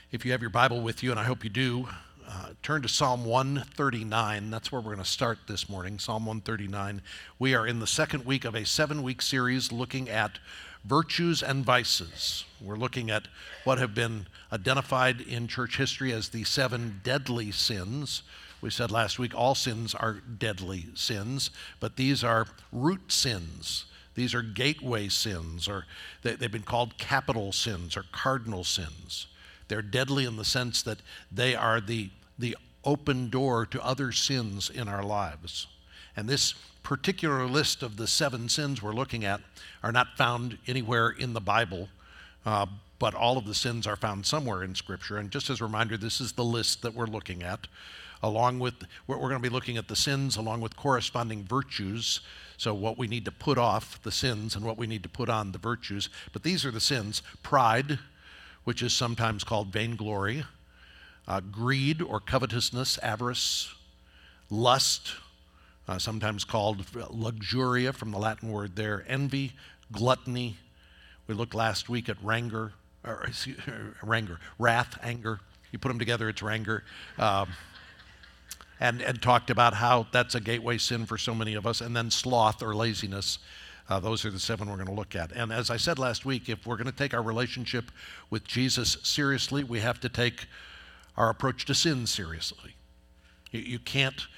If you have your Bible with you, and I hope you do, turn to Psalm 139. That's where we're going to start this morning, Psalm 139. We are in the second week of a 7-week series looking at virtues and vices. We're looking at what have been identified in church history as the 7 deadly sins. We said last week all sins are deadly sins, but these are root sins. These are gateway sins, or they've been called capital sins or cardinal sins. They're deadly in the sense that they are the open door to other sins in our lives. And this particular list of the 7 sins we're looking at are not found anywhere in the Bible, but all of the sins are found somewhere in Scripture. And just as a reminder, this is the list that we're looking at. Along with, we're going to be looking at the sins along with corresponding virtues. So what we need to put off, the sins, and what we need to put on, the virtues. But these are the sins: pride, which is sometimes called vainglory, greed or covetousness, avarice, lust, sometimes called luxuria from the Latin word there, envy, gluttony. We looked last week at wrath, anger. You put them together, it's ranger. And talked about how that's a gateway sin for so many of us. And then sloth or laziness. Those are the 7 we're going to look at. And as I said last week, if we're going to take our relationship with Jesus seriously, we have to take our approach to sin seriously. You can't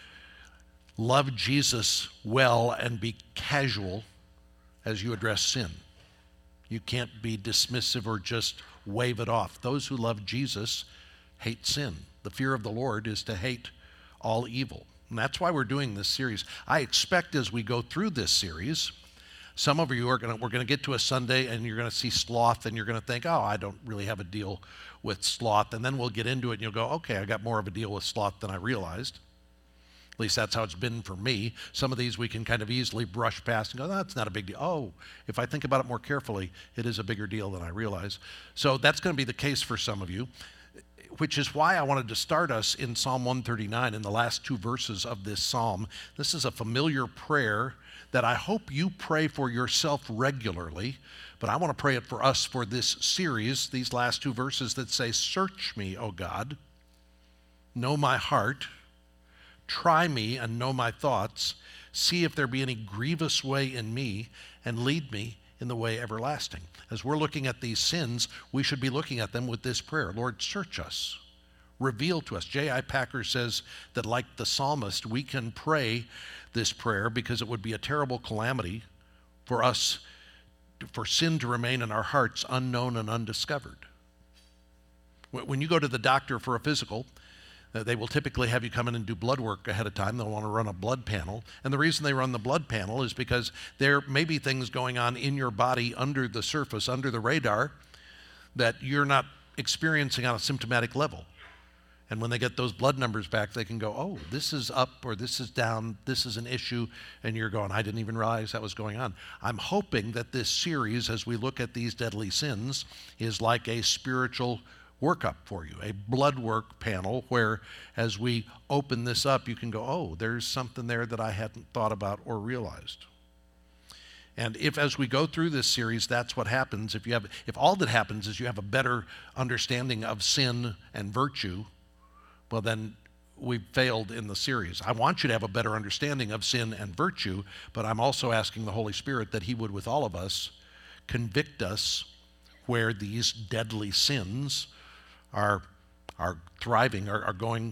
love Jesus well and be casual as you address sin. You can't be dismissive or just wave it off. Those who love Jesus hate sin. The fear of the Lord is to hate all evil. And that's why we're doing this series. I expect as we go through this series, some of you we're going to get to a Sunday and you're going to see sloth and you're going to think, oh, I don't really have a deal with sloth. And then we'll get into it and you'll go, okay, I got more of a deal with sloth than I realized. At least that's how it's been for me. Some of these we can kind of easily brush past and go, that's not a big deal. Oh, if I think about it more carefully, it is a bigger deal than I realize. So that's going to be the case for some of you, which is why I wanted to start us in Psalm 139 in the last 2 verses of this psalm. This is a familiar prayer that I hope you pray for yourself regularly, but I want to pray it for us for this series, these last 2 verses that say, "Search me, O God, know my heart, try me and know my thoughts, see if there be any grievous way in me, and lead me in the way everlasting." As we're looking at these sins, we should be looking at them with this prayer: Lord, search us, reveal to us. J.I. Packer says that like the psalmist, we can pray this prayer because it would be a terrible calamity for us, for sin to remain in our hearts unknown and undiscovered. When you go to the doctor for a physical, they will typically have you come in and do blood work ahead of time. They'll want to run a blood panel. And the reason they run the blood panel is because there may be things going on in your body under the surface, under the radar, that you're not experiencing on a symptomatic level. And when they get those blood numbers back, they can go, oh, this is up or this is down, this is an issue, and you're going, I didn't even realize that was going on. I'm hoping that this series, as we look at these deadly sins, is like a spiritual workup for you, a blood work panel where as we open this up, you can go, oh, there's something there that I hadn't thought about or realized. And if as we go through this series, that's what happens, if all that happens is you have a better understanding of sin and virtue, well then we've failed in the series. I want you to have a better understanding of sin and virtue, but I'm also asking the Holy Spirit that He would, with all of us, convict us where these deadly sins are thriving, are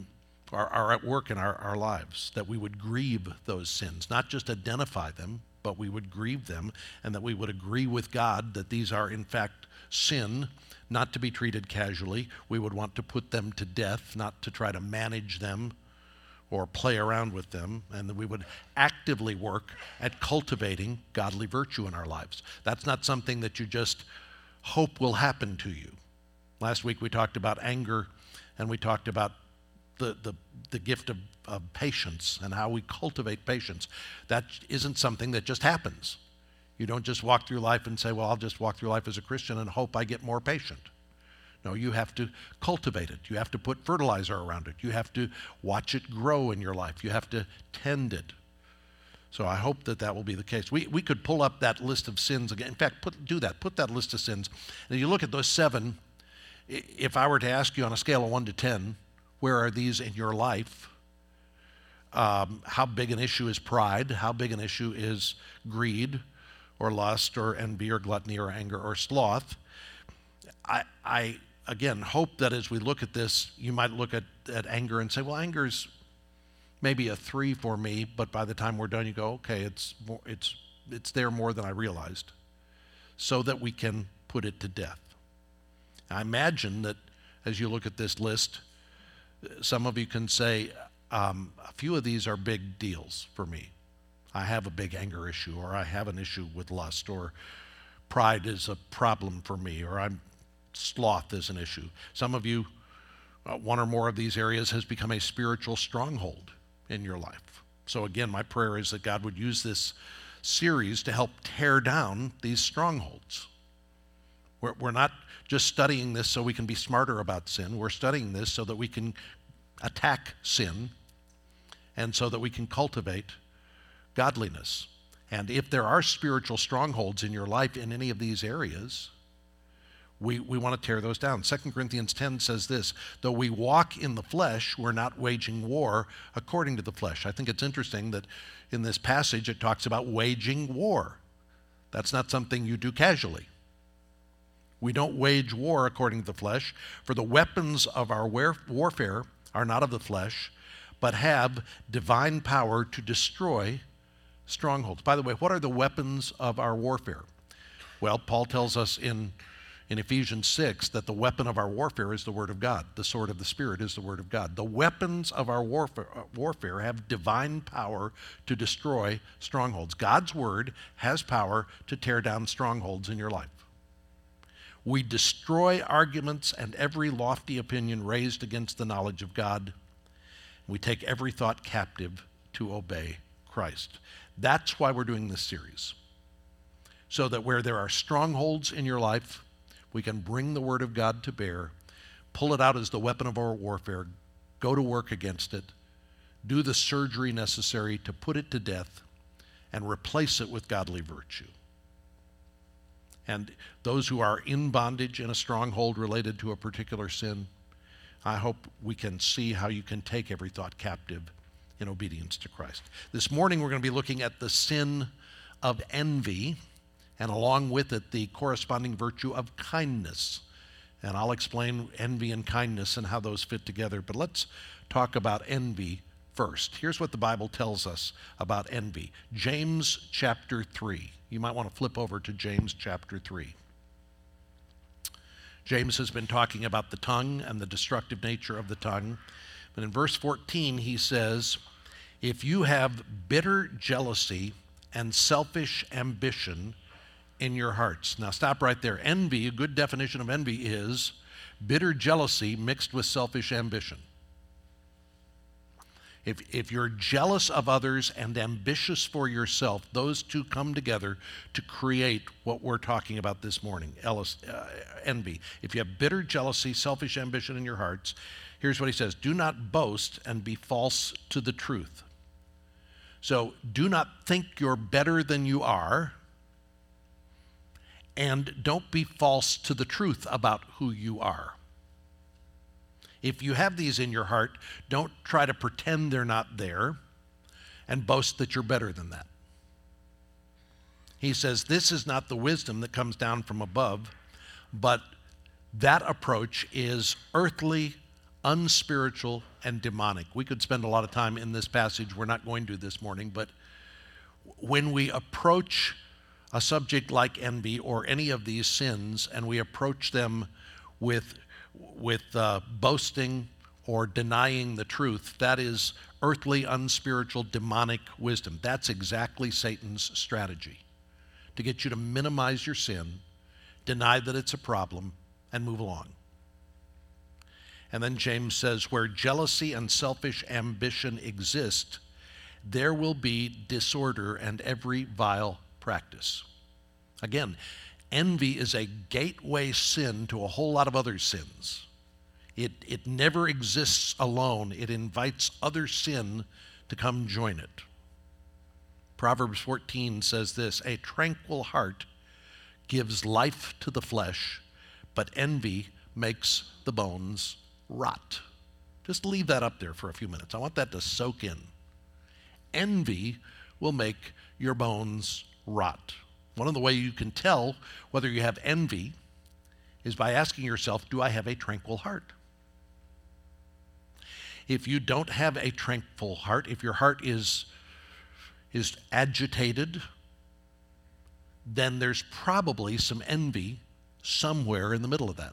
at work in our lives, that we would grieve those sins, not just identify them, but we would grieve them, and that we would agree with God that these are in fact sin, not to be treated casually. We would want to put them to death, not to try to manage them or play around with them, and that we would actively work at cultivating godly virtue in our lives. That's not something that you just hope will happen to you. Last week we talked about anger, and we talked about the gift of patience and how we cultivate patience. That isn't something that just happens. You don't just walk through life and say, well, I'll just walk through life as a Christian and hope I get more patient. No, you have to cultivate it. You have to put fertilizer around it. You have to watch it grow in your life. You have to tend it. So I hope that will be the case. We could pull up that list of sins again. In fact, do that. Put that list of sins. And you look at those 7, If I were to ask you on a scale of 1 to 10, where are these in your life? How big an issue is pride? How big an issue is greed or lust or envy or gluttony or anger or sloth? I again hope that as we look at this, you might look at anger and say, well, anger's maybe a 3 for me, but by the time we're done, you go, okay, it's there more than I realized, so that we can put it to death. I imagine that as you look at this list, some of you can say, a few of these are big deals for me. I have a big anger issue, or I have an issue with lust, or pride is a problem for me, or sloth is an issue. Some of you, one or more of these areas has become a spiritual stronghold in your life. So again, my prayer is that God would use this series to help tear down these strongholds. We're not just studying this so we can be smarter about sin. We're studying this so that we can attack sin and so that we can cultivate godliness. And if there are spiritual strongholds in your life in any of these areas, we want to tear those down. 2 Corinthians 10 says this, though we walk in the flesh, we're not waging war according to the flesh. I think it's interesting that in this passage it talks about waging war. That's not something you do casually. We don't wage war according to the flesh, for the weapons of our warfare are not of the flesh, but have divine power to destroy strongholds. By the way, what are the weapons of our warfare? Well, Paul tells us in Ephesians 6 that the weapon of our warfare is the Word of God. The sword of the Spirit is the Word of God. The weapons of our warfare have divine power to destroy strongholds. God's Word has power to tear down strongholds in your life. We destroy arguments and every lofty opinion raised against the knowledge of God. We take every thought captive to obey Christ. That's why we're doing this series. So that where there are strongholds in your life, we can bring the Word of God to bear, pull it out as the weapon of our warfare, go to work against it, do the surgery necessary to put it to death, and replace it with godly virtue. And those who are in bondage in a stronghold related to a particular sin, I hope we can see how you can take every thought captive in obedience to Christ. This morning we're going to be looking at the sin of envy, and along with it the corresponding virtue of kindness. And I'll explain envy and kindness and how those fit together. But let's talk about envy first. Here's what the Bible tells us about envy. James chapter 3. You might want to flip over to James chapter 3. James has been talking about the tongue and the destructive nature of the tongue. But in verse 14 he says, if you have bitter jealousy and selfish ambition in your hearts. Now stop right there. Envy, a good definition of envy is bitter jealousy mixed with selfish ambition. If you're jealous of others and ambitious for yourself, those two come together to create what we're talking about this morning, envy. If you have bitter jealousy, selfish ambition in your hearts, here's what he says, do not boast and be false to the truth. So do not think you're better than you are, and don't be false to the truth about who you are. If you have these in your heart, don't try to pretend they're not there and boast that you're better than that. He says this is not the wisdom that comes down from above, but that approach is earthly, unspiritual, and demonic. We could spend a lot of time in this passage. We're not going to this morning, but when we approach a subject like envy or any of these sins and we approach them with boasting or denying the truth, that is earthly, unspiritual, demonic wisdom. That's exactly Satan's strategy, to get you to minimize your sin, deny that it's a problem, and move along. And then James says, where jealousy and selfish ambition exist, there will be disorder and every vile practice. Again, envy is a gateway sin to a whole lot of other sins. It never exists alone. It invites other sin to come join it. Proverbs 14 says this, a tranquil heart gives life to the flesh, but envy makes the bones rot. Just leave that up there for a few minutes. I want that to soak in. Envy will make your bones rot. One of the ways you can tell whether you have envy is by asking yourself, do I have a tranquil heart? If you don't have a tranquil heart, if your heart is agitated, then there's probably some envy somewhere in the middle of that.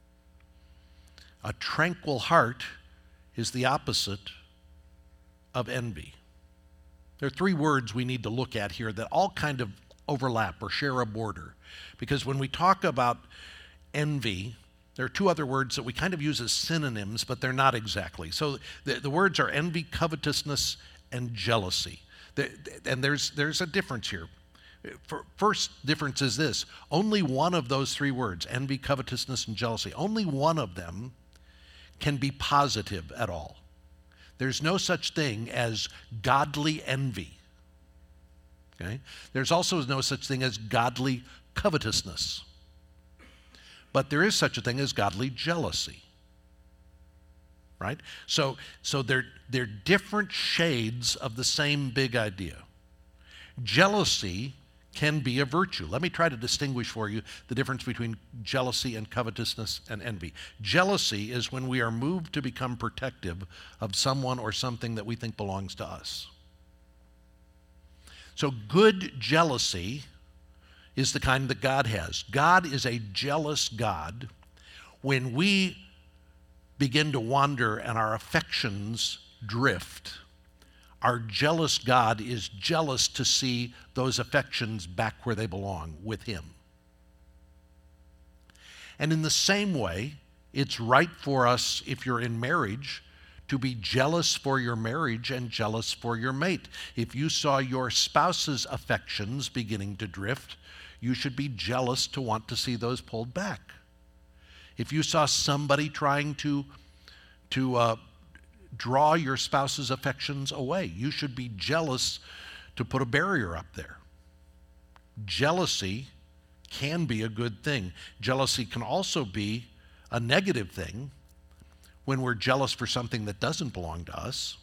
A tranquil heart is the opposite of envy. There are three words we need to look at here that all kind of overlap or share a border. Because when we talk about envy, there are two other words that we kind of use as synonyms, but they're not exactly. So the words are envy, covetousness, and jealousy. And there's a difference here. First difference is this. Only one of those three words, envy, covetousness, and jealousy, only one of them can be positive at all. There's no such thing as godly envy. Okay? There's also no such thing as godly covetousness. But there is such a thing as godly jealousy. Right? So they're different shades of the same big idea. Jealousy can be a virtue. Let me try to distinguish for you the difference between jealousy and covetousness and envy. Jealousy is when we are moved to become protective of someone or something that we think belongs to us. So good jealousy is the kind that God has. God is a jealous God. When we begin to wander and our affections drift, our jealous God is jealous to see those affections back where they belong, with Him. And in the same way, it's right for us, if you're in marriage, to be jealous for your marriage and jealous for your mate. If you saw your spouse's affections beginning to drift, you should be jealous to want to see those pulled back. If you saw somebody trying to draw your spouse's affections away, you should be jealous to put a barrier up there. Jealousy can be a good thing. Jealousy can also be a negative thing when we're jealous for something that doesn't belong to us,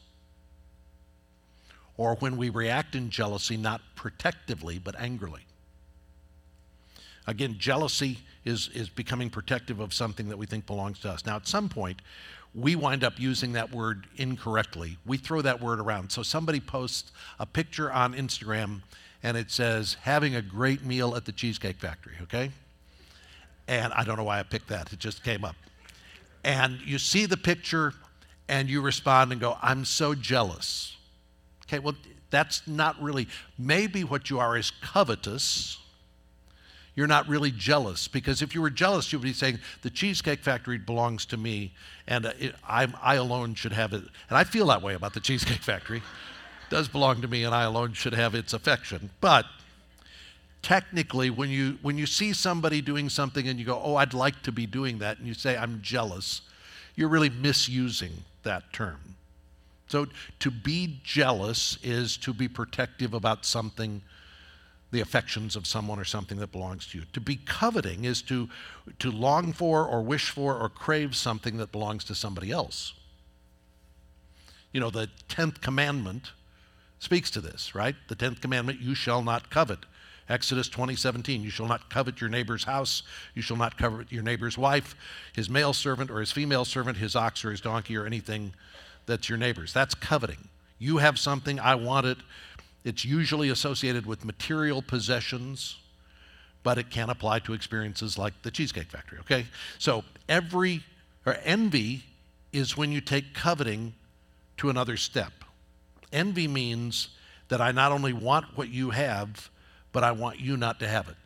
or when we react in jealousy not protectively but angrily. Again, jealousy is becoming protective of something that we think belongs to us. Now, at some point, we wind up using that word incorrectly. We throw that word around. So somebody posts a picture on Instagram and it says, having a great meal at the Cheesecake Factory, okay? And I don't know why I picked that. It just came up. And you see the picture and you respond and go, I'm so jealous. Okay, well, that's not really, maybe what you are is covetous. You're not really jealous, because if you were jealous, you would be saying, the Cheesecake Factory belongs to me, and I alone should have it. And I feel that way about the Cheesecake Factory. It does belong to me, and I alone should have its affection. But technically, when you see somebody doing something and you go, oh, I'd like to be doing that, and you say, I'm jealous, you're really misusing that term. So to be jealous is to be protective about something, the affections of someone or something that belongs to you. To be coveting is to long for or wish for or crave something that belongs to somebody else. You know, the 10th commandment speaks to this, right? The 10th commandment, you shall not covet. Exodus 20:17, you shall not covet your neighbor's house, you shall not covet your neighbor's wife, his male servant or his female servant, his ox or his donkey or anything that's your neighbor's. That's coveting. You have something, I want it. It's usually associated with material possessions, but it can apply to experiences like the Cheesecake Factory, okay? So envy is when you take coveting to another step. Envy means that I not only want what you have, but I want you not to have it.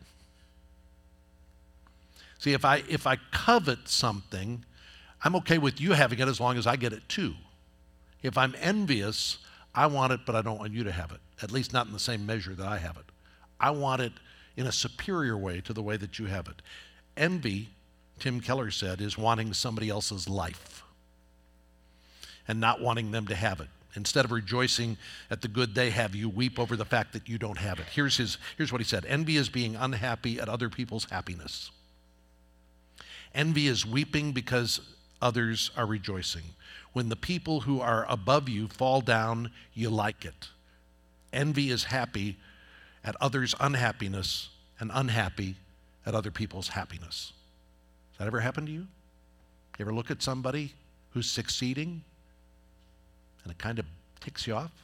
See, if I covet something, I'm okay with you having it as long as I get it too. If I'm envious, I want it, but I don't want you to have it, at least not in the same measure that I have it. I want it in a superior way to the way that you have it. Envy, Tim Keller said, is wanting somebody else's life and not wanting them to have it. Instead of rejoicing at the good they have, you weep over the fact that you don't have it. Here's what he said. Envy is being unhappy at other people's happiness. Envy is weeping because others are rejoicing. When the people who are above you fall down, you like it. Envy is happy at others' unhappiness and unhappy at other people's happiness. Has that ever happened to you? You ever look at somebody who's succeeding and it kind of ticks you off?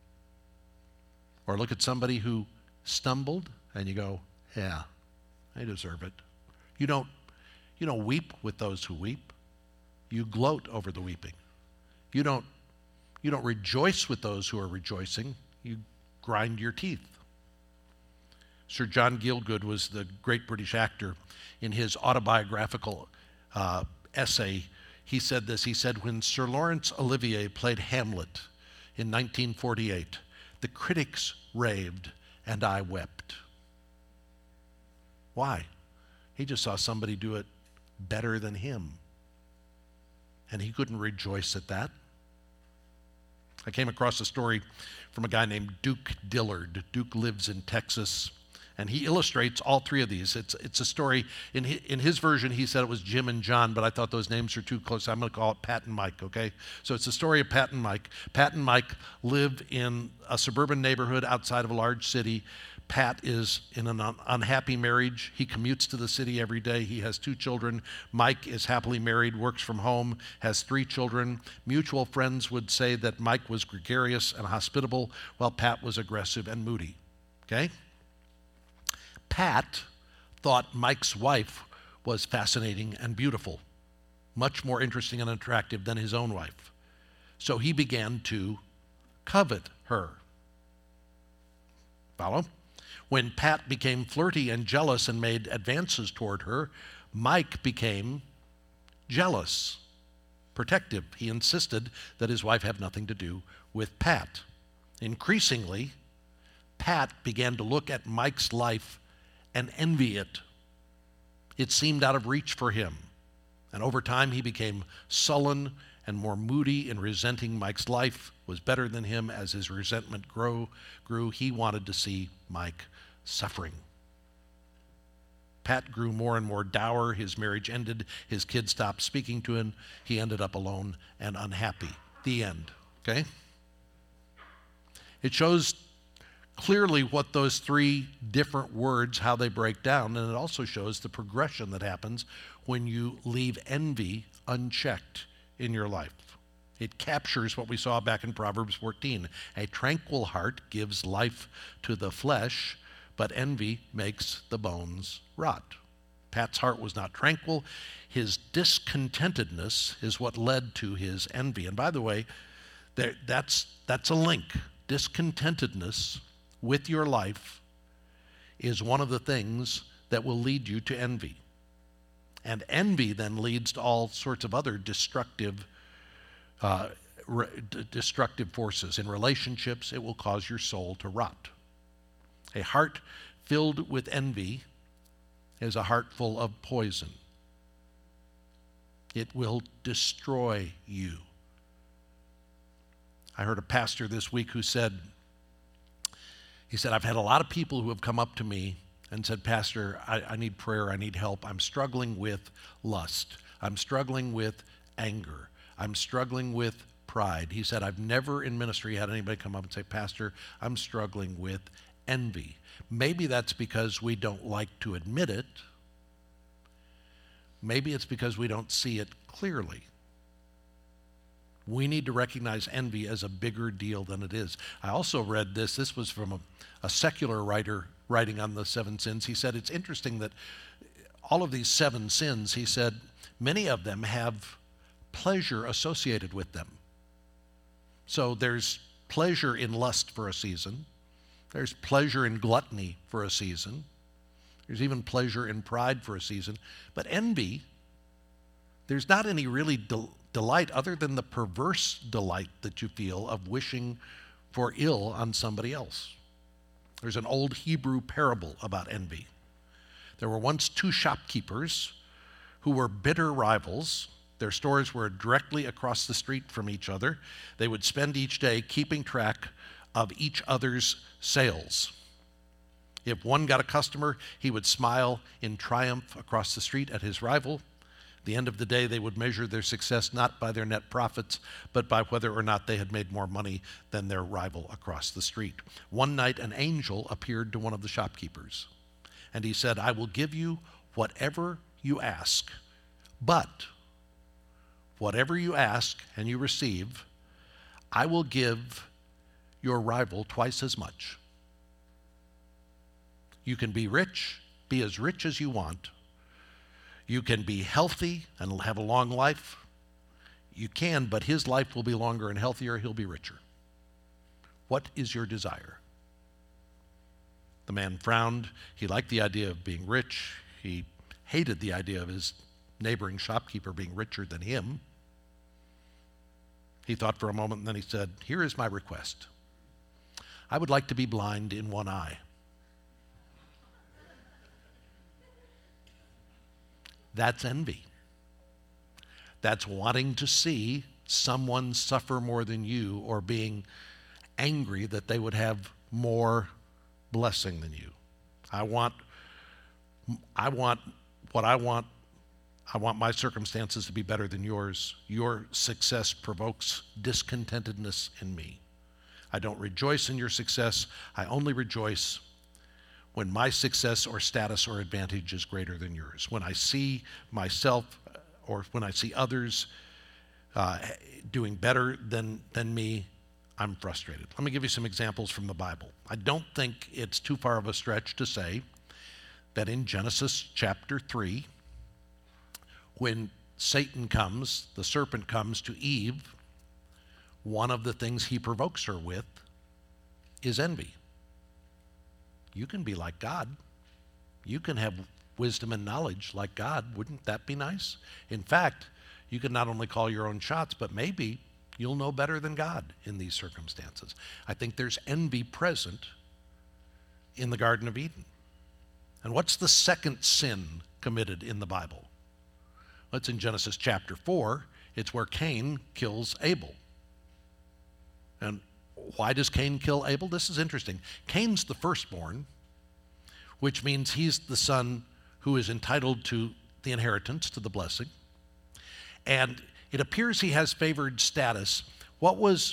Or look at somebody who stumbled and you go, yeah, I deserve it. You don't weep with those who weep. You gloat over the weeping. You don't rejoice with those who are rejoicing. You grind your teeth. Sir John Gielgud was the great British actor. In his autobiographical essay, he said this. He said, when Sir Laurence Olivier played Hamlet in 1948, the critics raved and I wept. Why? He just saw somebody do it better than him. And he couldn't rejoice at that. I came across a story from a guy named Duke Dillard. Duke lives in Texas, and he illustrates all three of these. It's a story, in his version, he said it was Jim and John, but I thought those names are too close. I'm going to call it Pat and Mike, okay? So it's the story of Pat and Mike. Pat and Mike live in a suburban neighborhood outside of a large city. Pat is in an unhappy marriage. He commutes to the city every day. He has 2 children. Mike is happily married, works from home, has 3 children. Mutual friends would say that Mike was gregarious and hospitable, while Pat was aggressive and moody. Okay? Pat thought Mike's wife was fascinating and beautiful, much more interesting and attractive than his own wife. So he began to covet her. Follow? When Pat became flirty and jealous and made advances toward her, Mike became jealous, protective. He insisted that his wife have nothing to do with Pat. Increasingly, Pat began to look at Mike's life and envy it. It seemed out of reach for him. And over time, he became sullen and more moody in resenting Mike's life was better than him. As his resentment grew, he wanted to see Mike suffering. Pat grew more and more dour. His marriage ended. His kids stopped speaking to him. He ended up alone and unhappy. The end. Okay? It shows clearly what those 3 different words, how they break down, and it also shows the progression that happens when you leave envy unchecked in your life. It captures what we saw back in Proverbs 14. A tranquil heart gives life to the flesh, but envy makes the bones rot. Pat's heart was not tranquil. His discontentedness is what led to his envy. And by the way, that's a link. Discontentedness with your life is one of the things that will lead you to envy. And envy then leads to all sorts of other destructive forces. In relationships, it will cause your soul to rot. A heart filled with envy is a heart full of poison. It will destroy you. I heard a pastor this week who said, I've had a lot of people who have come up to me and said, Pastor, I need prayer, I need help. I'm struggling with lust. I'm struggling with anger. I'm struggling with pride. He said, I've never in ministry had anybody come up and say, Pastor, I'm struggling with envy. Maybe that's because we don't like to admit it. Maybe it's because we don't see it clearly. We need to recognize envy as a bigger deal than it is. I also read this. This was from a secular writer writing on the 7 sins. He said, it's interesting that all of these 7 sins, he said, many of them have pleasure associated with them. So there's pleasure in lust for a season. There's pleasure in gluttony for a season. There's even pleasure in pride for a season. But envy, there's not any really delight other than the perverse delight that you feel of wishing for ill on somebody else. There's an old Hebrew parable about envy. There were once 2 shopkeepers who were bitter rivals. Their stores were directly across the street from each other. They would spend each day keeping track of each other's sales. If one got a customer, he would smile in triumph across the street at his rival. the end of the day, they would measure their success not by their net profits, but by whether or not they had made more money than their rival across the street. One night, an angel appeared to one of the shopkeepers, and he said, "I will give you whatever you ask, but whatever you ask and you receive, I will give your rival twice as much. You can be rich, be as rich as you want. You can be healthy and have a long life. You can, but his life will be longer and healthier. He'll be richer. What is your desire?" The man frowned. He liked the idea of being rich. He hated the idea of his neighboring shopkeeper being richer than him. He thought for a moment, and then he said, "Here is my request. I would like to be blind in one eye." That's envy. That's wanting to see someone suffer more than you, or being angry that they would have more blessing than you. I want what I want. I want my circumstances to be better than yours. Your success provokes discontentedness in me. I don't rejoice in your success. I only rejoice when my success or status or advantage is greater than yours. When I see myself or when I see others doing better than me, I'm frustrated. Let me give you some examples from the Bible. I don't think it's too far of a stretch to say that in Genesis chapter 3, when Satan comes, the serpent comes to Eve, one of the things he provokes her with is envy. You can be like God. You can have wisdom and knowledge like God. Wouldn't that be nice? In fact, you can not only call your own shots, but maybe you'll know better than God in these circumstances. I think there's envy present in the Garden of Eden. And what's the second sin committed in the Bible? Well, it's in Genesis chapter 4. It's where Cain kills Abel. And why does Cain kill Abel? This is interesting. Cain's the firstborn, which means he's the son who is entitled to the inheritance, to the blessing. And it appears he has favored status. What was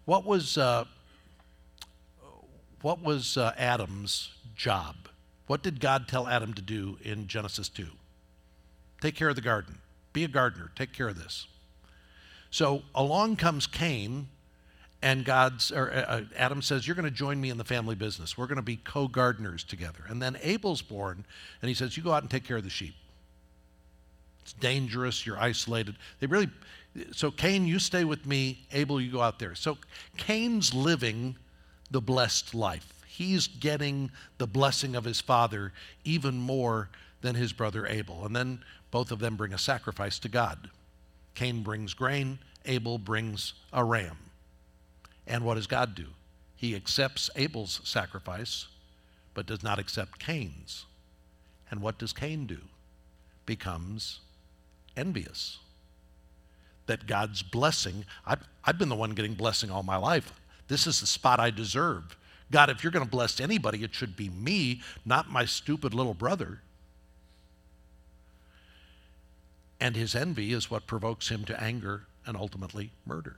Adam's job? What did God tell Adam to do in Genesis 2? Take care of the garden. Be a gardener. Take care of this. So along comes Cain, and Adam says, "You're going to join me in the family business. We're going to be co-gardeners together." And then Abel's born, and he says, "You go out and take care of the sheep. It's dangerous. You're isolated." So Cain, you stay with me. Abel, you go out there. So Cain's living the blessed life. He's getting the blessing of his father even more than his brother Abel. And then both of them bring a sacrifice to God. Cain brings grain. Abel brings a ram. And what does God do? He accepts Abel's sacrifice, but does not accept Cain's. And what does Cain do? Becomes envious. That God's blessing, I've been the one getting blessing all my life. This is the spot I deserve. God, if you're going to bless anybody, it should be me, not my stupid little brother. And his envy is what provokes him to anger and ultimately murder.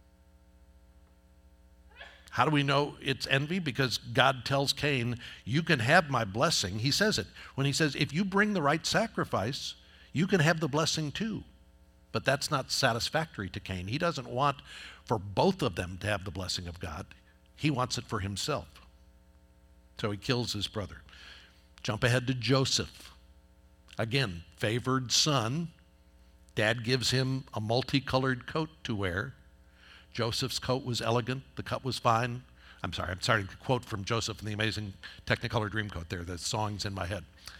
How do we know it's envy? Because God tells Cain, "You can have my blessing." He says it. When he says, "If you bring the right sacrifice, you can have the blessing too." But that's not satisfactory to Cain. He doesn't want for both of them to have the blessing of God. He wants it for himself. So he kills his brother. Jump ahead to Joseph. Again, favored son. Dad gives him a multicolored coat to wear. Joseph's coat was elegant. The cut was fine. I'm starting to quote from Joseph in the Amazing Technicolor Dreamcoat there. The song's in my head.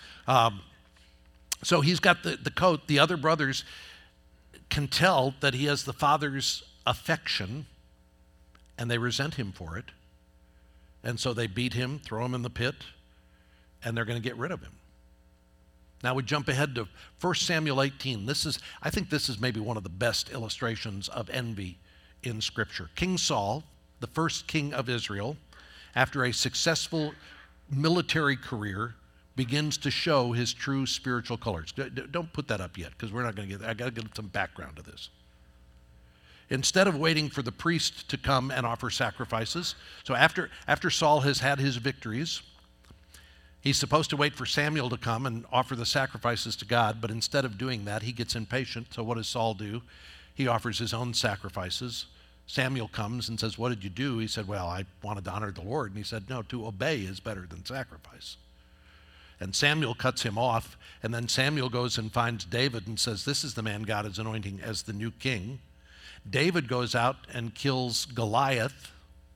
So he's got the coat. The other brothers can tell that he has the father's affection, and they resent him for it. And so they beat him, throw him in the pit, and they're going to get rid of him. Now we jump ahead to 1 Samuel 18. I think this is maybe one of the best illustrations of envy in Scripture. King Saul, the first king of Israel, after a successful military career, begins to show his true spiritual colors. Don't put that up yet, because we're not going to get there. I got to get some background to this. Instead of waiting for the priest to come and offer sacrifices, so after Saul has had his victories, he's supposed to wait for Samuel to come and offer the sacrifices to God, but instead of doing that, he gets impatient. So what does Saul do? He offers his own sacrifices. Samuel comes and says, "What did you do?" He said, "Well, I wanted to honor the Lord." And he said, "No, to obey is better than sacrifice." And Samuel cuts him off, and then Samuel goes and finds David and says, "This is the man God is anointing as the new king." David goes out and kills Goliath.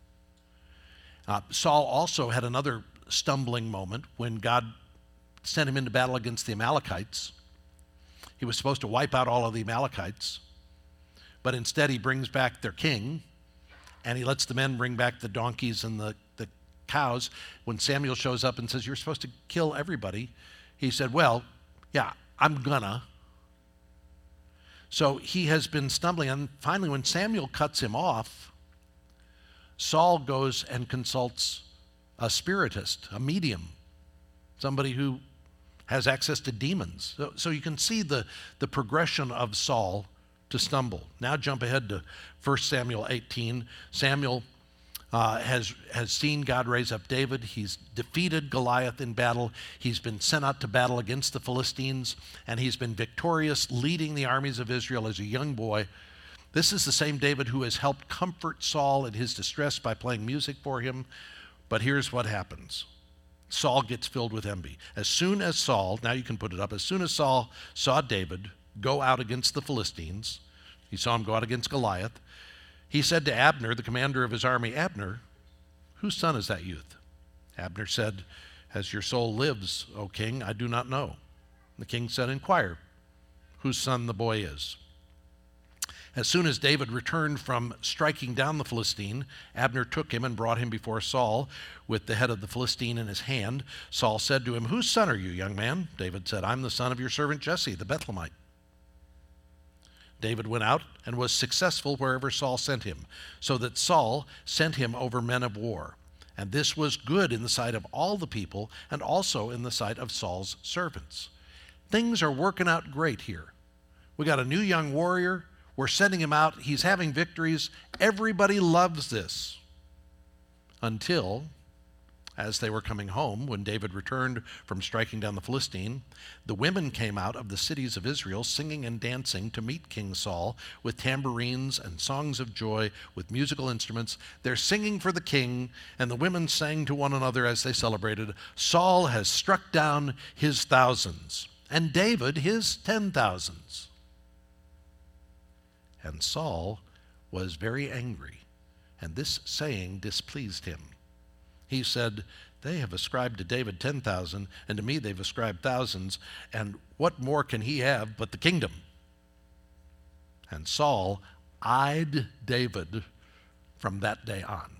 Saul also had another stumbling moment when God sent him into battle against the Amalekites. He was supposed to wipe out all of the Amalekites, but instead he brings back their king, and he lets the men bring back the donkeys and the cows. When Samuel shows up and says, "You're supposed to kill everybody," he said, "Well, yeah, I'm gonna." So he has been stumbling, and finally when Samuel cuts him off, Saul goes and consults a spiritist, a medium, somebody who has access to demons. So you can see the progression of Saul to stumble. Now jump ahead to 1 Samuel 18. Samuel has seen God raise up David. He's defeated Goliath in battle. He's been sent out to battle against the Philistines, and he's been victorious, leading the armies of Israel as a young boy. This is the same David who has helped comfort Saul in his distress by playing music for him. But here's what happens. Saul gets filled with envy. As soon as Saul, now you can put it up, as soon as Saul saw David go out against the Philistines, he saw him go out against Goliath, he said to Abner, the commander of his army, "Abner, whose son is that youth?" Abner said, "As your soul lives, O king, I do not know." The king said, "Inquire whose son the boy is." As soon as David returned from striking down the Philistine, Abner took him and brought him before Saul with the head of the Philistine in his hand. Saul said to him, "Whose son are you, young man?" David said, "I'm the son of your servant Jesse, the Bethlehemite." David went out and was successful wherever Saul sent him, so that Saul sent him over men of war. And this was good in the sight of all the people and also in the sight of Saul's servants. Things are working out great here. We got a new young warrior. We're sending him out. He's having victories. Everybody loves this. Until, as they were coming home, when David returned from striking down the Philistine, the women came out of the cities of Israel singing and dancing to meet King Saul with tambourines and songs of joy, with musical instruments. They're singing for the king, and the women sang to one another as they celebrated, "Saul has struck down his thousands, and David his 10,000s." And Saul was very angry, and this saying displeased him. He said, "They have ascribed to David 10,000, and to me they've ascribed thousands, and what more can he have but the kingdom?" And Saul eyed David from that day on.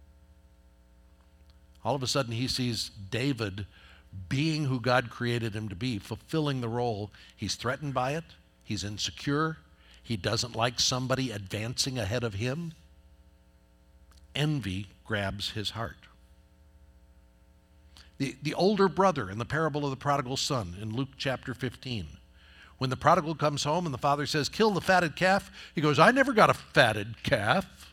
All of a sudden he sees David being who God created him to be, fulfilling the role. He's threatened by it. He's insecure. He doesn't like somebody advancing ahead of him. Envy grabs his heart. The older brother in the parable of the prodigal son in Luke chapter 15. When the prodigal comes home and the father says, "Kill the fatted calf," he goes, "I never got a fatted calf."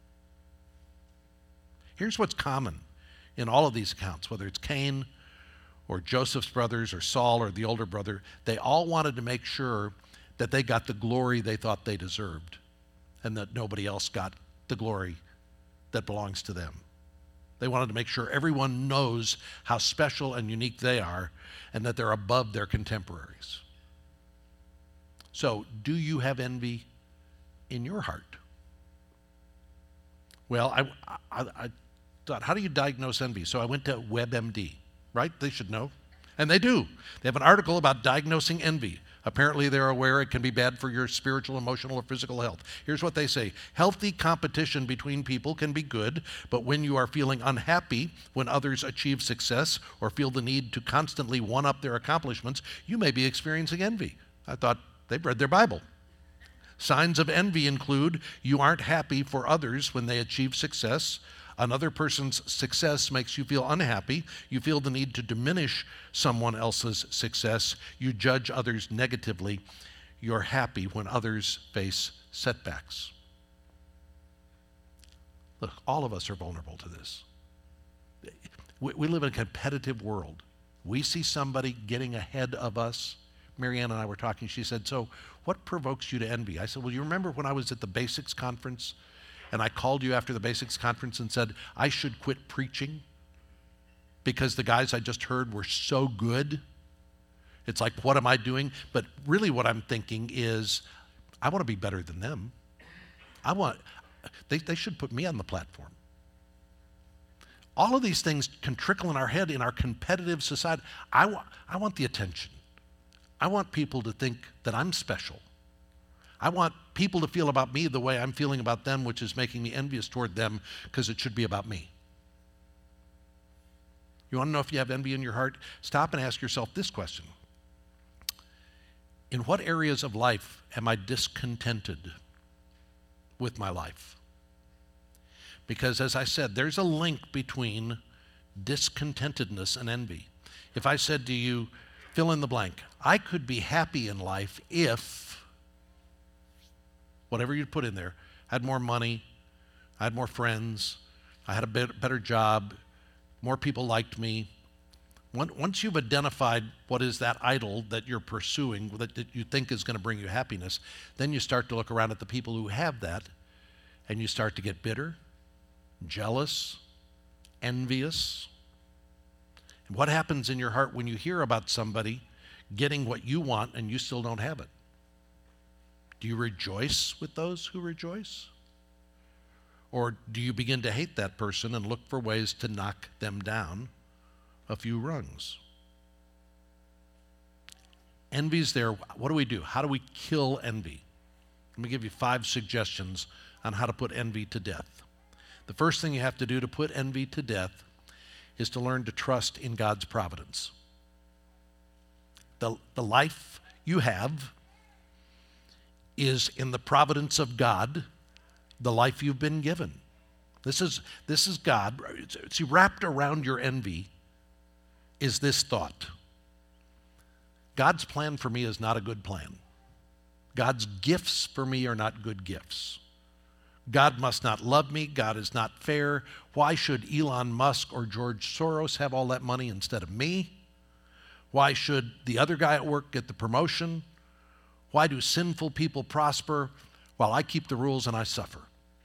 Here's what's common in all of these accounts, whether it's Cain or Joseph's brothers or Saul or the older brother. They all wanted to make sure that they got the glory they thought they deserved and that nobody else got the glory that belongs to them. They wanted to make sure everyone knows how special and unique they are and that they're above their contemporaries. So, do you have envy in your heart? Well, I thought, how do you diagnose envy? So I went to WebMD, right? They should know. And they do. They have an article about diagnosing envy. Apparently they're aware it can be bad for your spiritual, emotional, or physical health. Here's what they say. Healthy competition between people can be good, but when you are feeling unhappy when others achieve success or feel the need to constantly one-up their accomplishments, you may be experiencing envy. I thought they've read their Bible. Signs of envy include you aren't happy for others when they achieve success, Another person's success makes you feel unhappy. You feel the need to diminish someone else's success. You judge others negatively. You're happy when others face setbacks. Look, all of us are vulnerable to this. We live in a competitive world. We see somebody getting ahead of us. Marianne and I were talking. She said, so what provokes you to envy? I said, well, you remember when I was at the Basics Conference and I called you after the Basics Conference and said, I should quit preaching because the guys I just heard were so good? It's like, what am I doing? But really what I'm thinking is, I want to be better than them. They should put me on the platform. All of these things can trickle in our head in our competitive society. I want the attention. I want people to think that I'm special. I want people to feel about me the way I'm feeling about them, which is making me envious toward them because it should be about me. You want to know if you have envy in your heart? Stop and ask yourself this question. In what areas of life am I discontented with my life? Because as I said, there's a link between discontentedness and envy. If I said to you, fill in the blank, I could be happy in life if, whatever you put in there, I had more money, I had more friends, I had a better job, more people liked me. Once you've identified what is that idol that you're pursuing, that you think is going to bring you happiness, then you start to look around at the people who have that, and you start to get bitter, jealous, envious. And what happens in your heart when you hear about somebody getting what you want and you still don't have it? Do you rejoice with those who rejoice? Or do you begin to hate that person and look for ways to knock them down a few rungs? Envy's there. What do we do? How do we kill envy? Let me give you 5 suggestions on how to put envy to death. The first thing you have to do to put envy to death is to learn to trust in God's providence. The life you have is in the providence of God, the life you've been given. This is God. See, wrapped around your envy is this thought. God's plan for me is not a good plan. God's gifts for me are not good gifts. God must not love me. God is not fair. Why should Elon Musk or George Soros have all that money instead of me? Why should the other guy at work get the promotion? Why do sinful people prosper while I keep the rules and I suffer?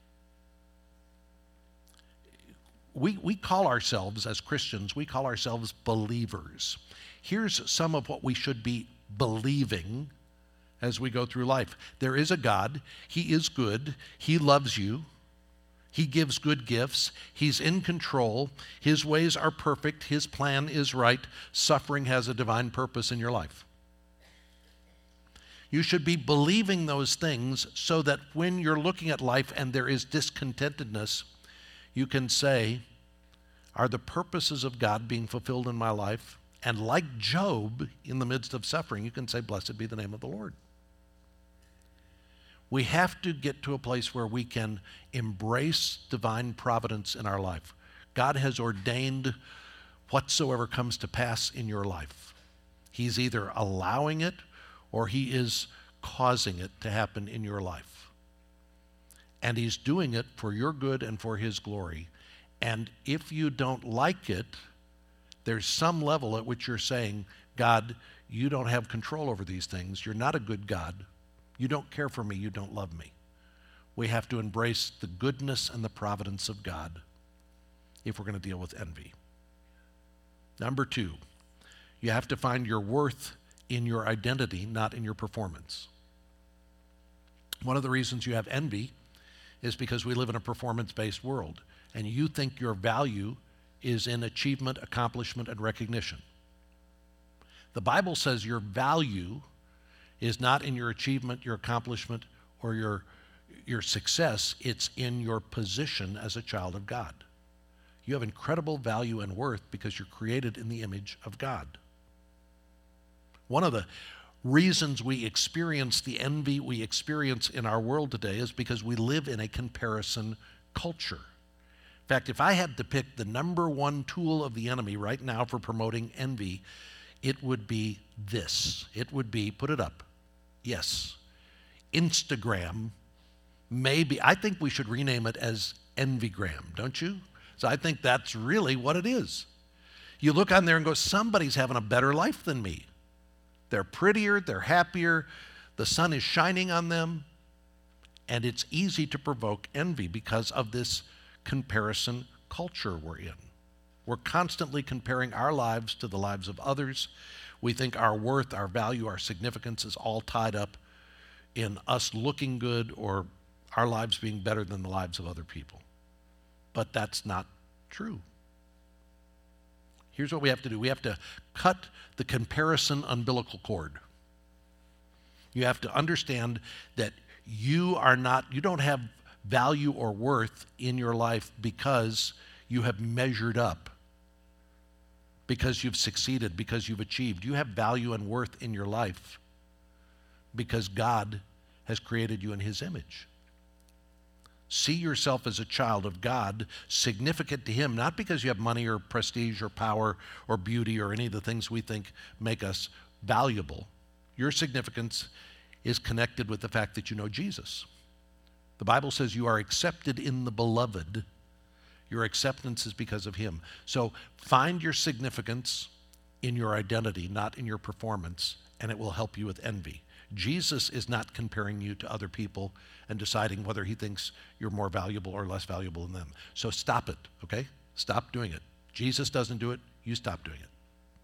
We call ourselves, as Christians, we call ourselves believers. Here's some of what we should be believing as we go through life. There is a God. He is good. He loves you. He gives good gifts. He's in control. His ways are perfect. His plan is right. Suffering has a divine purpose in your life. You should be believing those things so that when you're looking at life and there is discontentedness, you can say, are the purposes of God being fulfilled in my life? And like Job, in the midst of suffering, you can say, blessed be the name of the Lord. We have to get to a place where we can embrace divine providence in our life. God has ordained whatsoever comes to pass in your life. He's either allowing it or he is causing it to happen in your life. And he's doing it for your good and for his glory. And if you don't like it, there's some level at which you're saying, God, you don't have control over these things. You're not a good God. You don't care for me. You don't love me. We have to embrace the goodness and the providence of God if we're going to deal with envy. Number 2, you have to find your worth in your identity, not in your performance. One of the reasons you have envy is because we live in a performance-based world, and you think your value is in achievement, accomplishment, and recognition. The Bible says your value is not in your achievement, your accomplishment, or your success. It's in your position as a child of God. You have incredible value and worth because you're created in the image of God. One of the reasons we experience the envy we experience in our world today is because we live in a comparison culture. In fact, if I had to pick the number one tool of the enemy right now for promoting envy, it would be this. It would be, put it up, yes, Instagram. Maybe, I think we should rename it as Envygram, don't you? So I think that's really what it is. You look on there and go, somebody's having a better life than me. They're prettier, they're happier, the sun is shining on them, and it's easy to provoke envy because of this comparison culture we're in. We're constantly comparing our lives to the lives of others. We think our worth, our value, our significance is all tied up in us looking good or our lives being better than the lives of other people. But that's not true. Here's what we have to do. We have to cut the comparison umbilical cord. You have to understand that you don't have value or worth in your life because you have measured up, because you've succeeded, because you've achieved. You have value and worth in your life because God has created you in His image. See yourself as a child of God, significant to Him, not because you have money or prestige or power or beauty or any of the things we think make us valuable. Your significance is connected with the fact that you know Jesus. The Bible says you are accepted in the beloved. Your acceptance is because of Him. So find your significance in your identity, not in your performance, and it will help you with envy. Jesus is not comparing you to other people and deciding whether He thinks you're more valuable or less valuable than them. So stop it, okay? Stop doing it. Jesus doesn't do it. You stop doing it.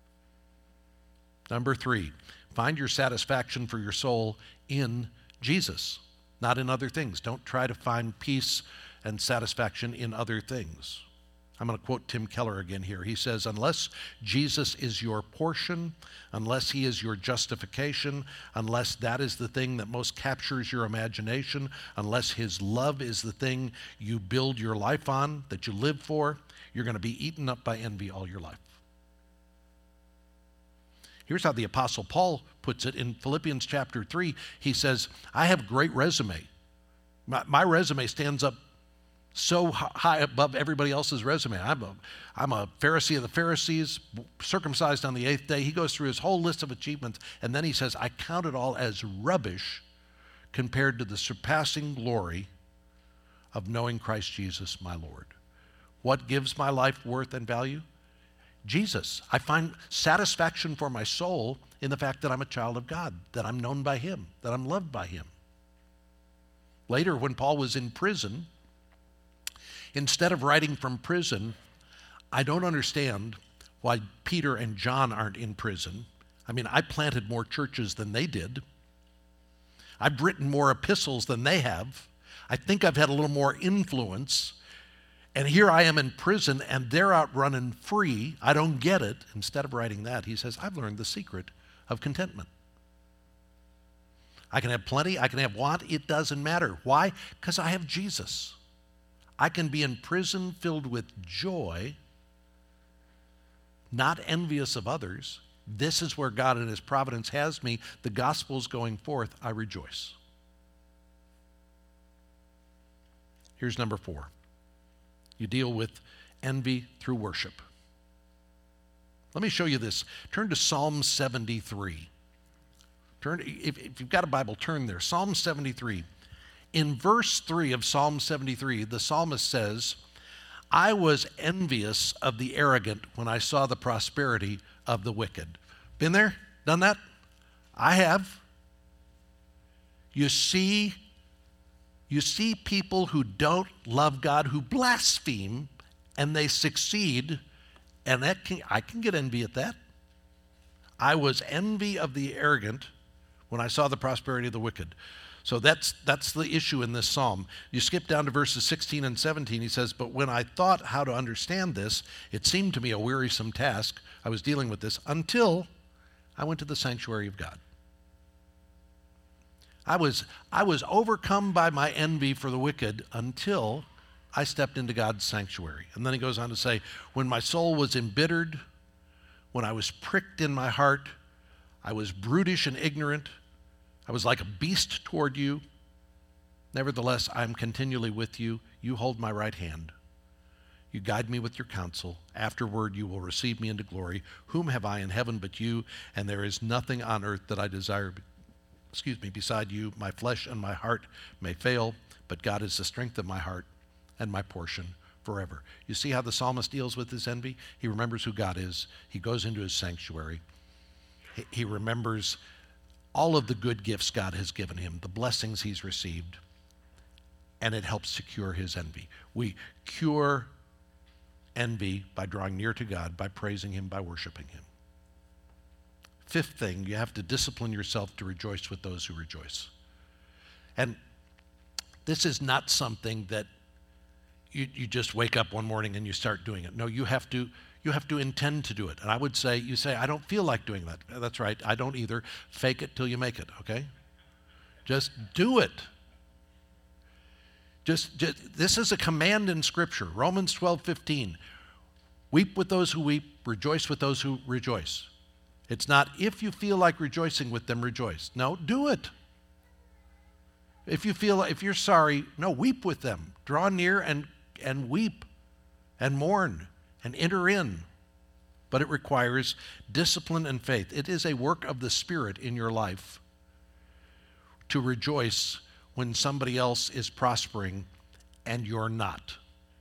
Number 3, find your satisfaction for your soul in Jesus, not in other things. Don't try to find peace and satisfaction in other things. I'm going to quote Tim Keller again here. He says, unless Jesus is your portion, unless He is your justification, unless that is the thing that most captures your imagination, unless His love is the thing you build your life on, that you live for, you're going to be eaten up by envy all your life. Here's how the Apostle Paul puts it in Philippians chapter 3. He says, I have a great resume. My resume stands up so high above everybody else's resume. I'm a Pharisee of the Pharisees, circumcised on the 8th day. He goes through his whole list of achievements, and then he says, I count it all as rubbish compared to the surpassing glory of knowing Christ Jesus, my Lord. What gives my life worth and value? Jesus. I find satisfaction for my soul in the fact that I'm a child of God, that I'm known by Him, that I'm loved by Him. Later, when Paul was in prison, instead of writing from prison, I don't understand why Peter and John aren't in prison. I mean, I planted more churches than they did. I've written more epistles than they have. I think I've had a little more influence. And here I am in prison, and they're out running free. I don't get it. Instead of writing that, he says, I've learned the secret of contentment. I can have plenty, I can have want, it doesn't matter. Why? Because I have Jesus. I can be in prison filled with joy, not envious of others. This is where God in His providence has me. The gospel's going forth. I rejoice. Here's number 4. You deal with envy through worship. Let me show you this. Turn to Psalm 73. If you've got a Bible, turn there. Psalm 73. In verse 3 of Psalm 73, the psalmist says, I was envious of the arrogant when I saw the prosperity of the wicked. Been there? Done that? I have. You see people who don't love God, who blaspheme, and they succeed, and I can get envy at that. I was envy of the arrogant when I saw the prosperity of the wicked. So that's the issue in this psalm. You skip down to verses 16 and 17. He says, but when I thought how to understand this, it seemed to me a wearisome task. I was dealing with this until I went to the sanctuary of God. I was overcome by my envy for the wicked until I stepped into God's sanctuary. And then he goes on to say, when my soul was embittered, when I was pricked in my heart, I was brutish and ignorant. I was like a beast toward you. Nevertheless, I am continually with you. You hold my right hand. You guide me with your counsel. Afterward, you will receive me into glory. Whom have I in heaven but you? And there is nothing on earth that I desire, beside you. My flesh and my heart may fail, but God is the strength of my heart and my portion forever. You see how the psalmist deals with his envy? He remembers who God is. He goes into his sanctuary. He remembers all of the good gifts God has given him, the blessings he's received, and it helps to cure his envy. We cure envy by drawing near to God, by praising him, by worshiping him. Fifth thing, you have to discipline yourself to rejoice with those who rejoice. And this is not something that you just wake up one morning and you start doing it. No, you have to intend to do it. And I would say, you say, I don't feel like doing that. That's right, I don't either. Fake it till you make it, okay? Just do it. Just this is a command in Scripture. Romans 12:15. Weep with those who weep, rejoice with those who rejoice. It's not if you feel like rejoicing with them, rejoice. No, do it. If you're sorry, no, weep with them. Draw near and weep and mourn and enter in. But it requires discipline and faith. It is a work of the Spirit in your life to rejoice when somebody else is prospering and you're not.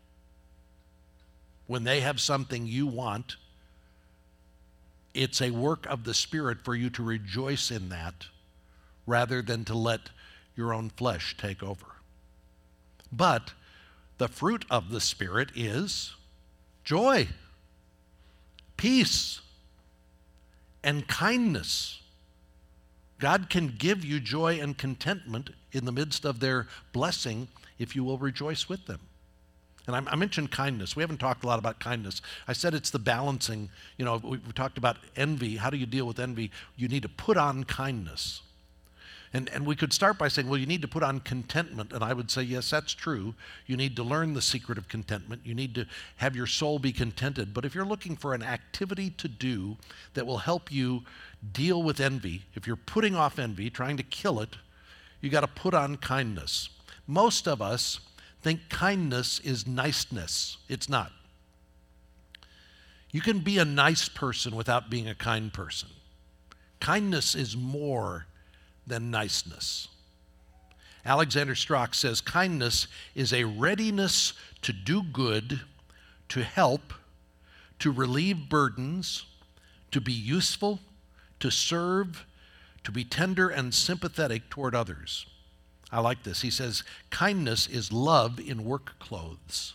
When they have something you want, it's a work of the Spirit for you to rejoice in that rather than to let your own flesh take over. But the fruit of the Spirit is joy, peace, and kindness. God can give you joy and contentment in the midst of their blessing if you will rejoice with them. And I mentioned kindness. We haven't talked a lot about kindness. I said it's the balancing. You know, we talked about envy. How do you deal with envy? You need to put on kindness. And we could start by saying, well, you need to put on contentment. And I would say, yes, that's true. You need to learn the secret of contentment. You need to have your soul be contented. But if you're looking for an activity to do that will help you deal with envy, if you're putting off envy, trying to kill it, you got to put on kindness. Most of us think kindness is niceness. It's not. You can be a nice person without being a kind person. Kindness is more than niceness. Alexander Strauch says, kindness is a readiness to do good, to help, to relieve burdens, to be useful, to serve, to be tender and sympathetic toward others. I like this. He says, kindness is love in work clothes.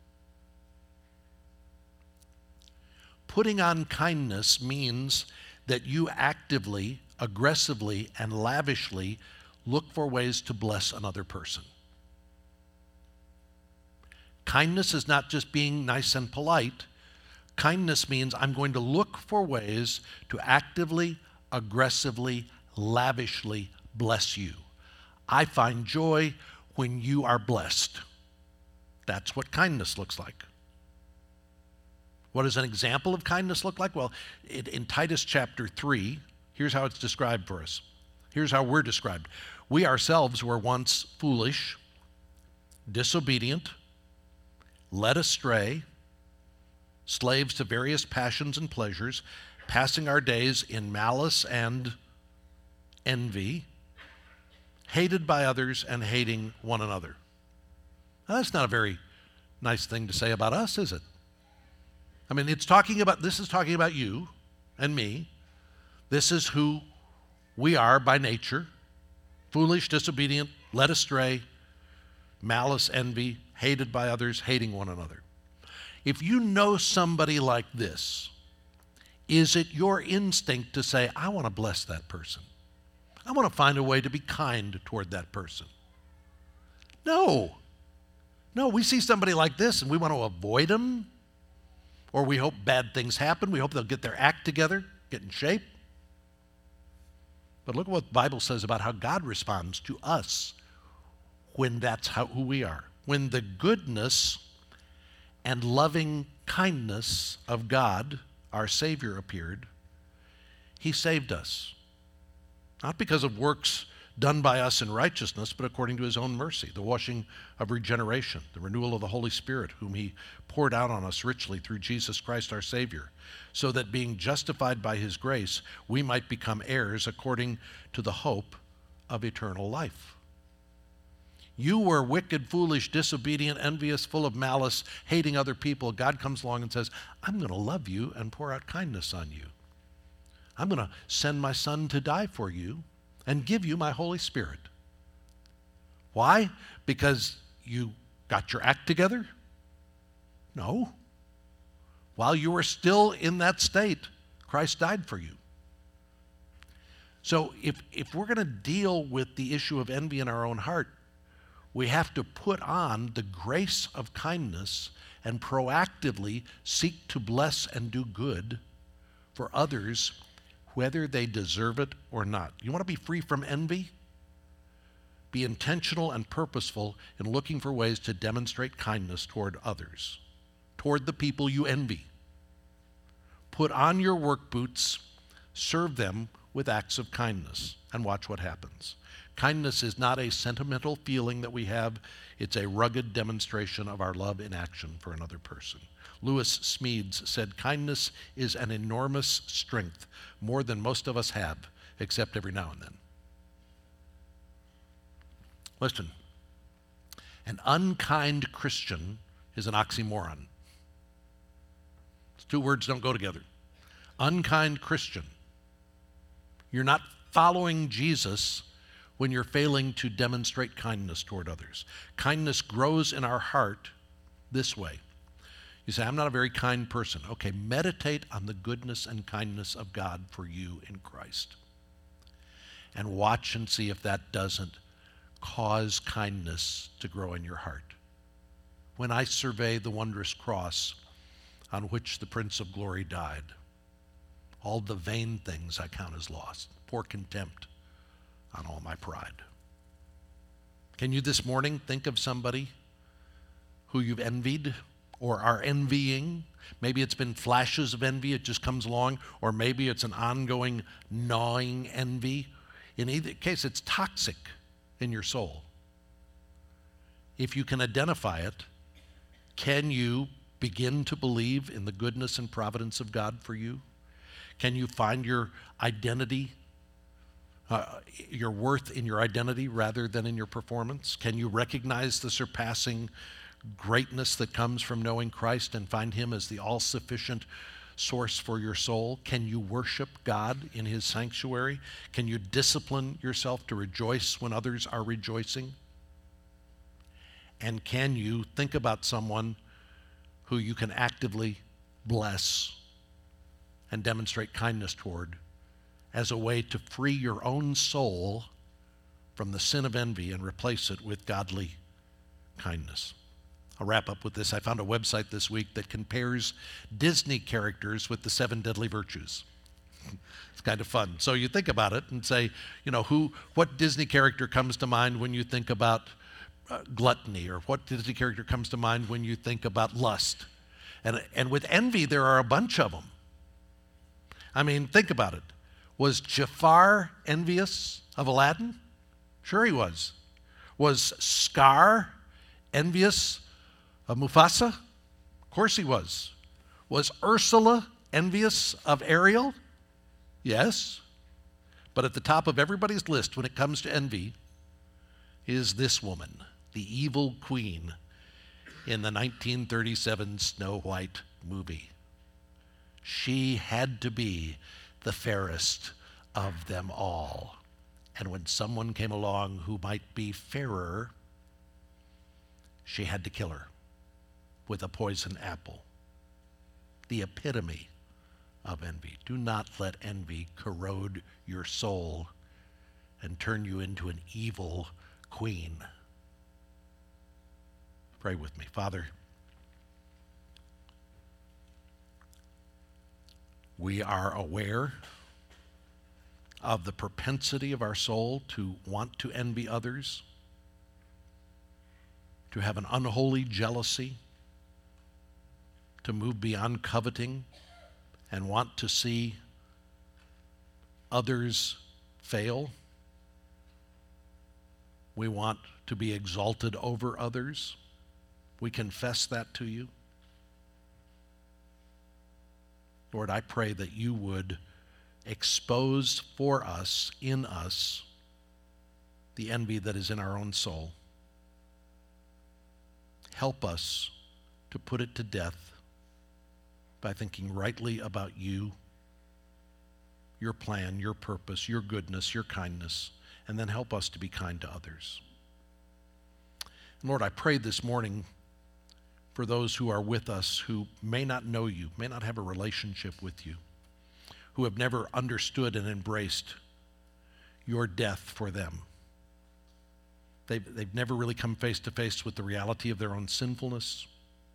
Putting on kindness means that you actively, aggressively, and lavishly look for ways to bless another person. Kindness is not just being nice and polite. Kindness means I'm going to look for ways to actively, aggressively, lavishly bless you. I find joy when you are blessed. That's what kindness looks like. What does an example of kindness look like? Well, in Titus chapter 3, here's how it's described for us. Here's how we're described. We ourselves were once foolish, disobedient, led astray, slaves to various passions and pleasures, passing our days in malice and envy, hated by others and hating one another. Now, that's not a very nice thing to say about us, is it? I mean, this is talking about you and me. This is who we are by nature: foolish, disobedient, led astray, malice, envy, hated by others, hating one another. If you know somebody like this, is it your instinct to say, I want to bless that person? I want to find a way to be kind toward that person? No. No, we see somebody like this and we want to avoid them, or we hope bad things happen. We hope they'll get their act together, get in shape. But look at what the Bible says about how God responds to us when that's who we are. When the goodness and loving kindness of God, our Savior, appeared, He saved us. Not because of works done by us in righteousness, but according to his own mercy, the washing of regeneration, the renewal of the Holy Spirit, whom he poured out on us richly through Jesus Christ our Savior, so that being justified by his grace, we might become heirs according to the hope of eternal life. You were wicked, foolish, disobedient, envious, full of malice, hating other people. God comes along and says, I'm going to love you and pour out kindness on you. I'm going to send my Son to die for you and give you my Holy Spirit. Why? Because you got your act together? No. While you were still in that state, Christ died for you. So if we're going to deal with the issue of envy in our own heart, we have to put on the grace of kindness and proactively seek to bless and do good for others, whether they deserve it or not. You want to be free from envy? Be intentional and purposeful in looking for ways to demonstrate kindness toward others, toward the people you envy. Put on your work boots, serve them with acts of kindness, and watch what happens. Kindness is not a sentimental feeling that we have. It's a rugged demonstration of our love in action for another person. Lewis Smedes said, kindness is an enormous strength, more than most of us have, except every now and then. Listen, an unkind Christian is an oxymoron. Those two words don't go together. Unkind Christian. You're not following Jesus when you're failing to demonstrate kindness toward others. Kindness grows in our heart this way. You say, I'm not a very kind person. Okay, meditate on the goodness and kindness of God for you in Christ. And watch and see if that doesn't cause kindness to grow in your heart. When I survey the wondrous cross on which the Prince of Glory died, all the vain things I count as lost. Pour contempt on all my pride. Can you this morning think of somebody who you've envied or are envying? Maybe it's been flashes of envy, it just comes along, or maybe it's an ongoing gnawing envy. In either case, it's toxic in your soul. If you can identify it, can you begin to believe in the goodness and providence of God for you? Can you find your identity, your worth in your identity rather than in your performance? Can you recognize the surpassing greatness that comes from knowing Christ and find him as the all-sufficient source for your soul? Can you worship God in his sanctuary? Can you discipline yourself to rejoice when others are rejoicing? And can you think about someone who you can actively bless and demonstrate kindness toward as a way to free your own soul from the sin of envy and replace it with godly kindness? I'll wrap up with this. I found a website this week that compares Disney characters with the 7 deadly virtues. It's kind of fun. So you think about it and say, what Disney character comes to mind when you think about gluttony, or what Disney character comes to mind when you think about lust? And with envy, there are a bunch of them. I mean, think about it. Was Jafar envious of Aladdin? Sure he was. Was Scar envious of Mufasa? Of course he was. Was Ursula envious of Ariel? Yes. But at the top of everybody's list when it comes to envy is this woman, the evil queen in the 1937 Snow White movie. She had to be the fairest of them all. And when someone came along who might be fairer, she had to kill her with a poison apple. The epitome of envy. Do not let envy corrode your soul and turn you into an evil queen. Pray with me. Father, we are aware of the propensity of our soul to want to envy others, to have an unholy jealousy, to move beyond coveting and want to see others fail. We want to be exalted over others. We confess that to you. Lord, I pray that you would expose for us, in us, the envy that is in our own soul. Help us to put it to death by thinking rightly about you, your plan, your purpose, your goodness, your kindness, and then help us to be kind to others. And Lord, I pray this morning for those who are with us who may not know you, may not have a relationship with you, who have never understood and embraced your death for them. They've never really come face to face with the reality of their own sinfulness.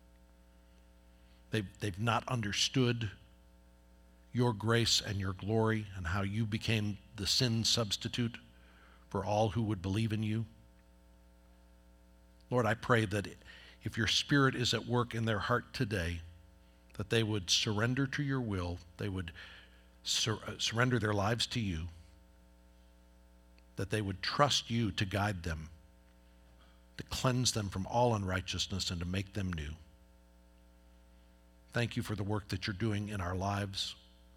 They've not understood your grace and your glory and how you became the sin substitute for all who would believe in you. Lord, I pray that if your Spirit is at work in their heart today, that they would surrender to your will, they would surrender their lives to you, that they would trust you to guide them, to cleanse them from all unrighteousness and to make them new. Thank you for the work that you're doing in our lives.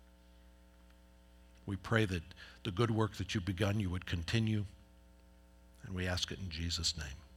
We pray that the good work that you've begun, you would continue, and we ask it in Jesus' name.